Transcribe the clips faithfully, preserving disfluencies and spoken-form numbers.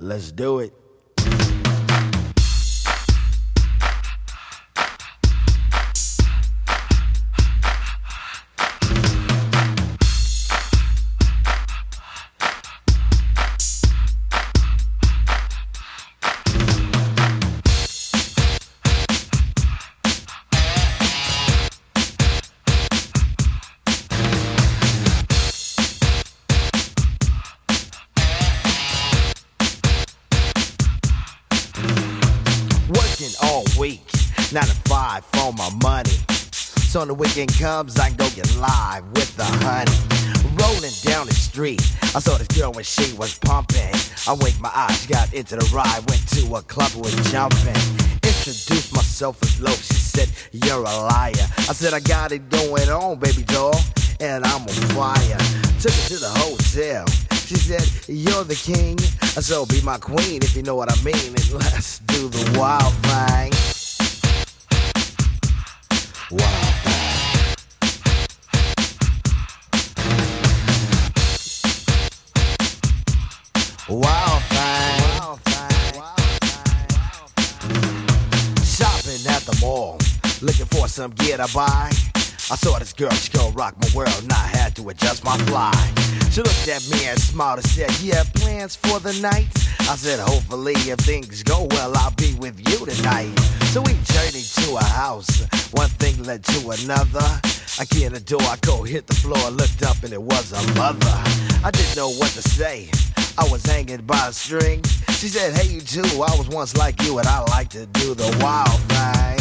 Let's do it. All week, nine to five for my money. So when the weekend comes, I can go get live with the honey. Rolling down the street, I saw this girl when she was pumping. I winked my eyes, got into the ride, went to a club with jumping. Introduced myself as low, she said, you're a liar. I said, I got it going on, baby doll, and I'm on fire. Took her to the hotel. She said, you're the king, so be my queen if you know what I mean. And let's do the wild thing. Wild thing. Wild thing. Wild thing. Shopping at the mall, looking for some gear to buy. I saw this girl, she gon' rock my world, and I had to adjust my fly. She looked at me and smiled and said, you have plans for the night? I said, hopefully if things go well, I'll be with you tonight. So we journeyed to a house, one thing led to another. I key in the door, I go hit the floor, looked up and it was a mother. I didn't know what to say, I was hanging by a string. She said, hey you too, I was once like you and I like to do the wild thing.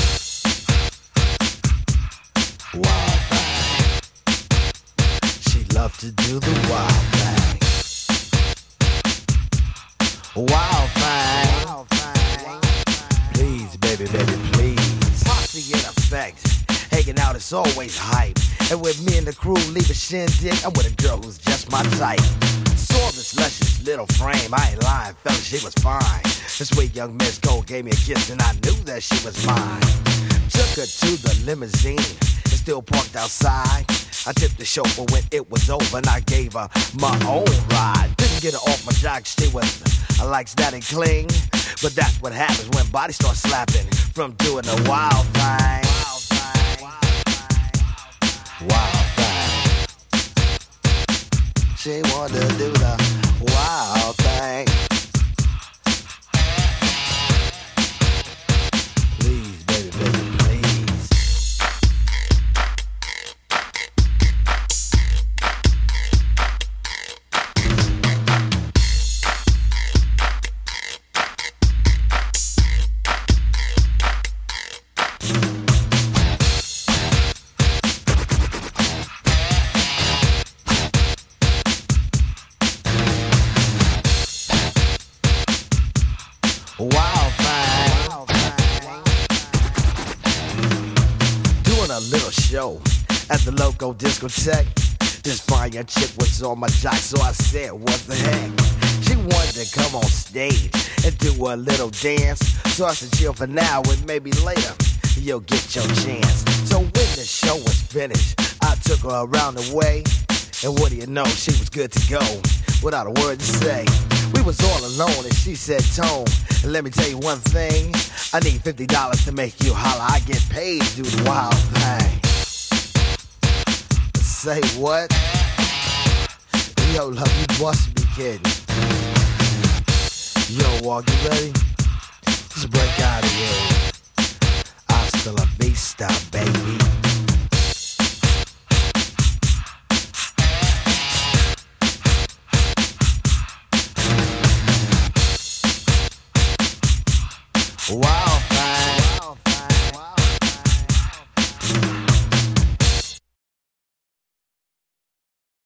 Wild thing. She loved to do the wild thing. Wild thing. Wild thing. Please, baby, baby, please. Posse in effect. Hanging out is always hype. And with me and the crew leave a shindig, I'm with a girl who's just my type. Saw this luscious little frame, I ain't lying, fella, she was fine. This sweet young Miss Cole gave me a kiss and I knew that she was mine. Took her to the limousine, it's still parked outside. I tipped the chauffeur when it was over and I gave her my own ride. Didn't get her off my jock, she was, I like that and cling. But that's what happens when bodies start slapping from doing the wild thing. Wild thing. Wild thing. She wanted to do the wild thing. Please, baby, baby, please. Wild thing. Wild thing. Doing a little show at the local discotheque. This fine young chick was on my jock, so I said, what the heck? She wanted to come on stage and do a little dance. So I said, chill for now and maybe later you'll get your chance. So when the show was finished, I took her around the way. And what do you know, she was good to go without a word to say. We was all alone and she said, Tone, let me tell you one thing. I need fifty dollars to make you holler. I get paid to do the wild thing. Say what? Yo, love, you must be kidding. Yo, Walk, you ready? Just break out of here. Hasta la vista, baby.